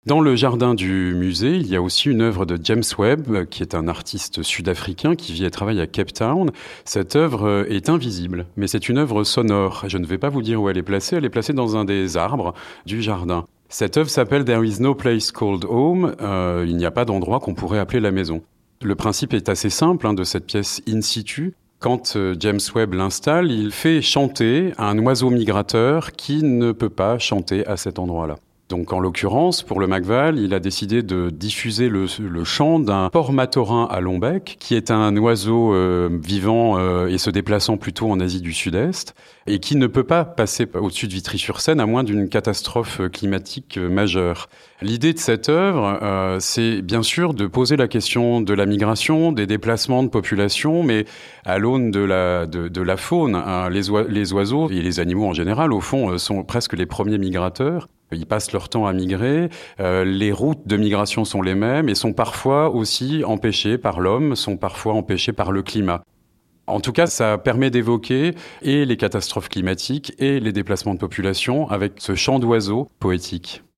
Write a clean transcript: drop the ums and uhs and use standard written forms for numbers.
Dans le jardin du musée, il y a aussi une œuvre de James Webb, qui est un artiste sud-africain qui vit et travaille à Cape Town. Cette œuvre est invisible, mais c'est une œuvre sonore. Je ne vais pas vous dire où elle est placée. Elle est placée dans un des arbres du jardin. Cette œuvre s'appelle There is no place called home. Il n'y a pas d'endroit qu'on pourrait appeler la maison. Le principe est assez simple de cette pièce in situ. Quand James Webb l'installe, il fait chanter un oiseau migrateur qui ne peut pas chanter à cet endroit-là. Donc en l'occurrence, pour le McVal, il a décidé de diffuser le chant d'un porc matorin à long bec, qui est un oiseau vivant et se déplaçant plutôt en Asie du Sud-Est, et qui ne peut pas passer au-dessus de Vitry-sur-Seine à moins d'une catastrophe climatique majeure. L'idée de cette œuvre, c'est bien sûr de poser la question de la migration, des déplacements de population, mais à l'aune de la faune. Les oiseaux et les animaux en général, au fond, sont presque les premiers migrateurs. Ils passent leur temps à migrer, les routes de migration sont les mêmes et sont parfois aussi empêchées par l'homme, sont parfois empêchées par le climat. En tout cas, ça permet d'évoquer et les catastrophes climatiques et les déplacements de population avec ce chant d'oiseaux poétique.